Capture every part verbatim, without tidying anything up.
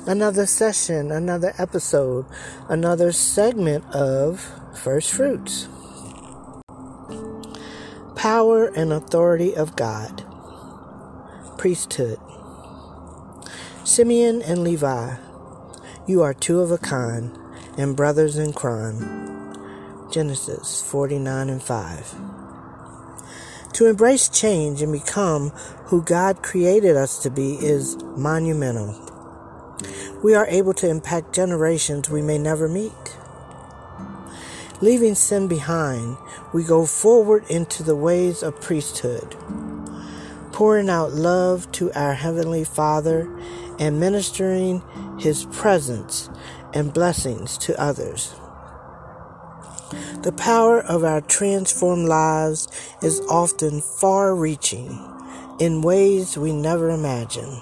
another session, another episode, another segment of First Fruits. Power and authority of God. Priesthood. Simeon and Levi, you are two of a kind and brothers in crime. Genesis forty-nine and five. To embrace change and become who God created us to be is monumental. We are able to impact generations we may never meet. Leaving sin behind, we go forward into the ways of priesthood, pouring out love to our Heavenly Father and ministering His presence and blessings to others. The power of our transformed lives is often far-reaching in ways we never imagined.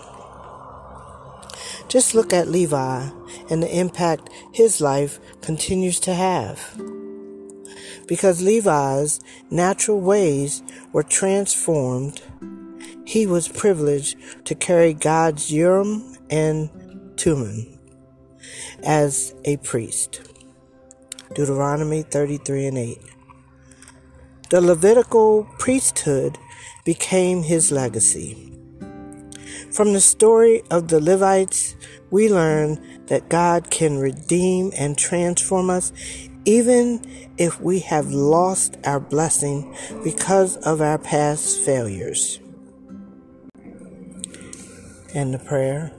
Just look at Levi and the impact his life continues to have. Because Levi's natural ways were transformed, he was privileged to carry God's Urim and Thummim as a priest. Deuteronomy thirty-three and eight. The Levitical priesthood became his legacy. From the story of the Levites, we learn that God can redeem and transform us even if we have lost our blessing because of our past failures. And the prayer.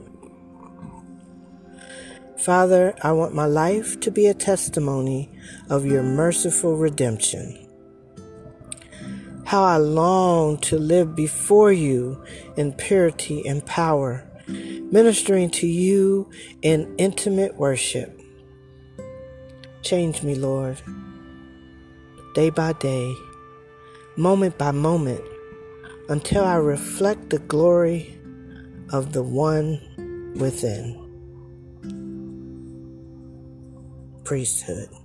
Father, I want my life to be a testimony of your merciful redemption. How I long to live before you in purity and power, ministering to you in intimate worship. Change me, Lord, day by day, moment by moment, until I reflect the glory of the one within. Priesthood.